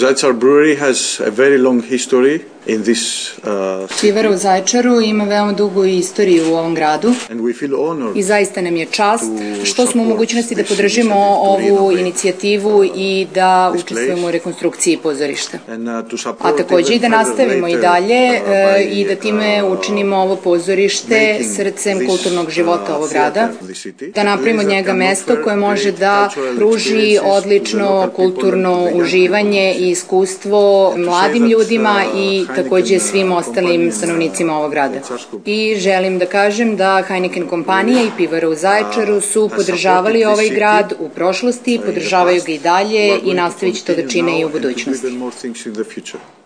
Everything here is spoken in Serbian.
Zaječar Brewery has a very long history in this Pivara u Zaječaru ima veoma dugu istoriju u ovom gradu i zaista nam je čast što smo u mogućnosti da podržimo ovu inicijativu i da učestvujemo u rekonstrukciji pozorišta. A takođe i da nastavimo i dalje i da time učinimo ovo pozorište srcem kulturnog života ovog grada, da napravimo od njega mesto koje može da pruži odlično kulturno uživanje i iskustvo mladim ljudima i takođe svim ostalim stanovnicima ovog grada. I želim da kažem da Heineken kompanija i Pivara u Zaječaru su podržavali ovaj grad u prošlosti, podržavaju ga i dalje i nastavit će to da čine i u budućnosti.